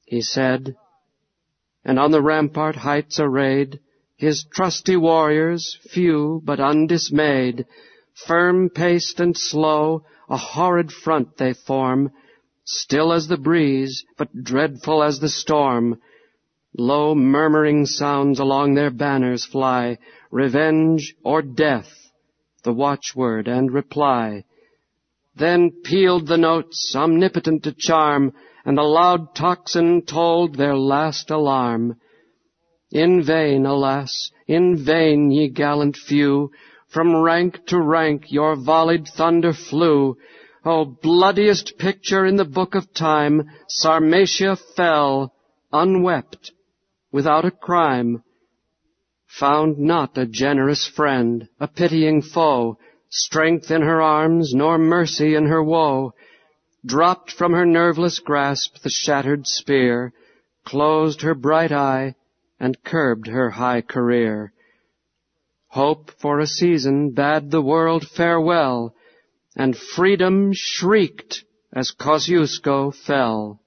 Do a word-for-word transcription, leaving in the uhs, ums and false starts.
he said, and on the rampart heights arrayed, his trusty warriors, few but undismayed, firm-paced and slow, a horrid front they form, still as the breeze, but dreadful as the storm. Low murmuring sounds along their banners fly, revenge or death, the watchword and reply. Then pealed the notes, omnipotent to charm, and the loud tocsin tolled their last alarm. In vain, alas, in vain, ye gallant few, from rank to rank your volleyed thunder flew. O bloodiest picture in the book of time, Sarmatia fell, unwept, without a crime. Found not a generous friend, a pitying foe, strength in her arms, nor mercy in her woe. Dropped from her nerveless grasp the shattered spear, closed her bright eye, and curbed her high career. Hope for a season bade the world farewell, and freedom shrieked as Kosciuszko fell.